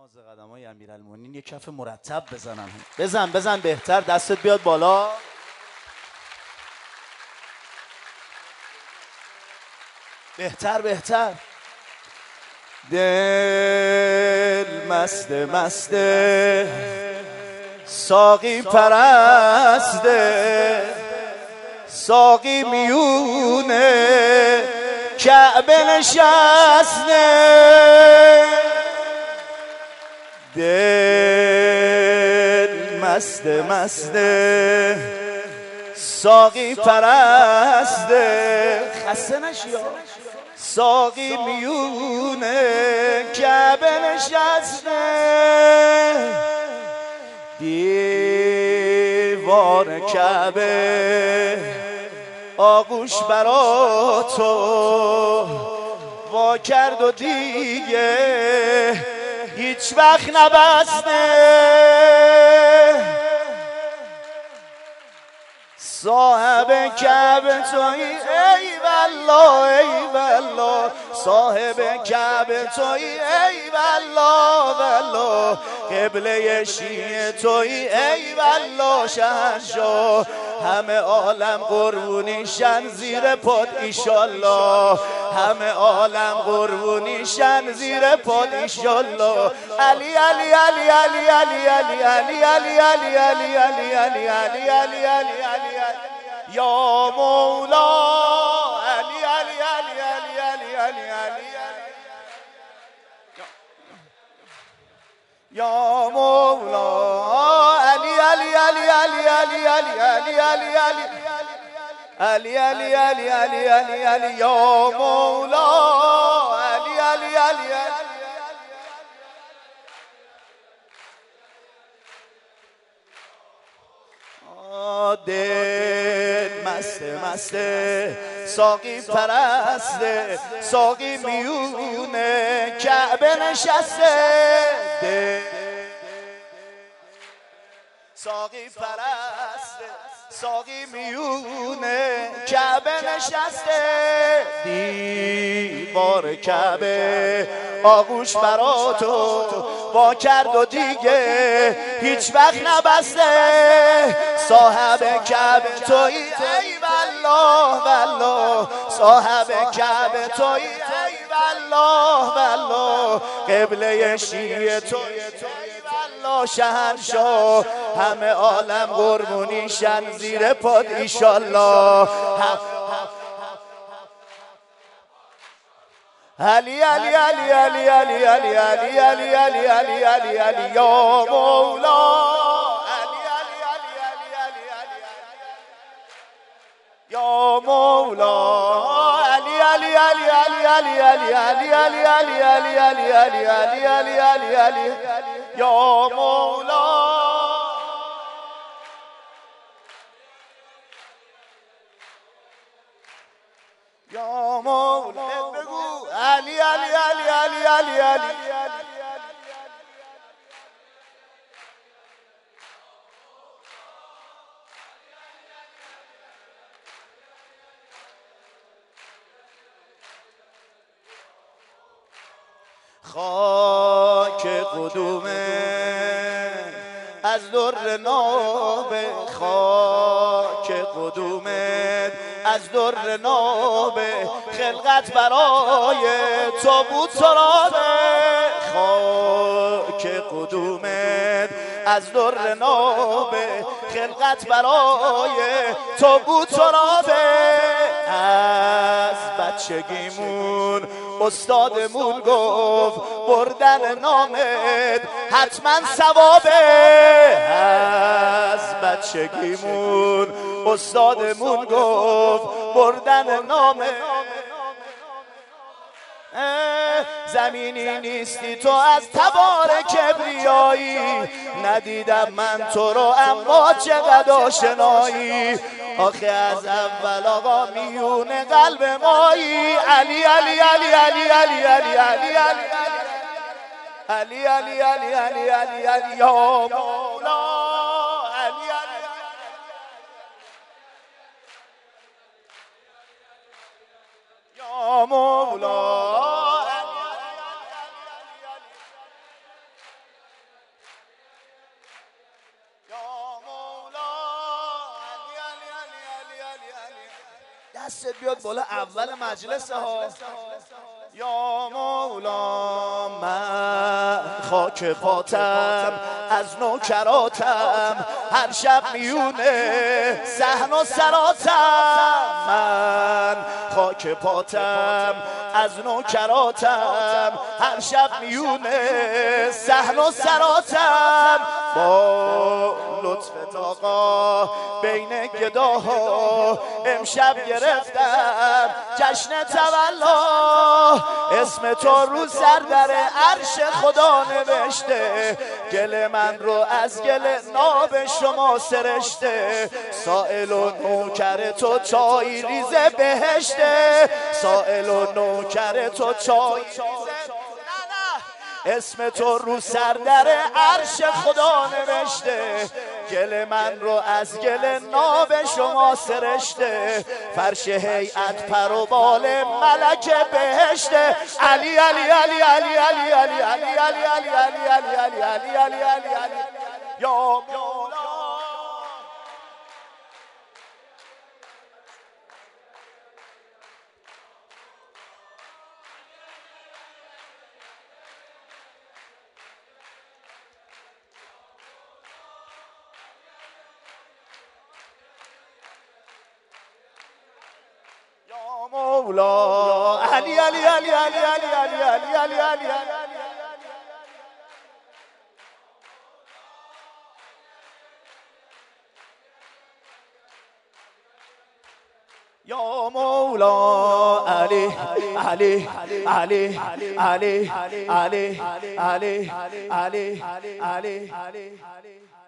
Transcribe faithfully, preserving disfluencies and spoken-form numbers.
ناز قدمای امیرالمومنین یه کف مرتب بزنن. بزن بزن بهتر، دستت بیاد بالا. بهتر بهتر. دل مست مسته، ساقی پرسته، ساقی میونه کعبه نشسته. دل مست مسته، ساقی پرسته، خسته نشی ساقی میونه کعبه نشسته. دیوار کعبه آغوش برا تو وا کرد و دیگه هیچ وقت نبسته. صاحب کعبه تویی ای والله ای والله، صاحب کعبه تویی ای والله والله، قبله شیعه تویی ای والله شهنشاه. همه عالم قربونیشن زیر پات ایشالله، همه عالم قربونیشن زیر پات ایشالله. علی علی علی علی علی علی علی علی علی علی علی علی علی علی علی علی یا مولا علی علی علی علی علی علی علی یا مولا علی علی علی علی علی علی علی علی علی علی علی علی علی علی یا مولا علی علی علی علی. دل مسته مسته، ساقی پرسته، ساقی میونه کعبه نشسته. دل ساقی پرسته، ساقی میونه کعبه نشسته. دیوار کعبه آغوش برا تو وا کرد و دیگه هیچ وقت نبسته. صاحب کعبه تویی ای والله والله، صاحب کعبه تویی ای والله والله، قبله شیعه تویی والله شهنشاه. همه عالم قربونیشن زیر پات ایشالله. علی علی علی علی علی علی علی علی علی علی علی علی یا مولا علی علی علی علی علی علی یا مولا علی علی علی علی علی علی علی علی علی علی علی علی علی علی علی علی یا مولا یا مولا. بگو علی علی علی علی علی علی. خاک قدومه از در ناب، خاک قدومت از در ناب، خلقت برای تو بود ترابه. خاک قدومت از در ناب، خلقت برای تو بود ترابه. از بچگیمون استادمون گفت بردن نامت حتما ثوابه. از بچگیمون استادمون گفت بردن نامت زمینی نیستی تو از تبار کبریایی. ندیدم من تو رو اما چقدر آشنایی، آخه از اول آقا میون قلب مایی. علی علی علی علی علی علی علی علی علی علی علی علی علی علی یا مولا علی علی یا مولا. دستت بیاد بالا اول مجلس ها. یا مولا من خاک پاتم از نوکراتم، هر شب میونه صحن و سراتم. من خاک پاتم از نوکراتم، هر شب میونه صحن و سراتم. با لطفت آقا بین گداها امشب گرفتم جشن تولا. اسم تو رو سر در عرش خدا نوشته، گل من رو از گل ناب شما سرشته. سائل و نوکر تو چای ریزه بهشته، سائل و نوکر تو چای ریزه. اسم تو رو سر در عرش خدا نوشته، گل من رو از گل ناب شما سرشته. فرش هیئت پر و بال ملک بهشته. علی علی علی علی علی علی علی علی علی علی علی علی علی علی علی علی یا مولا. یا مولا علی علی علی علی علی علی علی علی علی علی یا مولا علی علی علی علی علی علی علی علی علی علی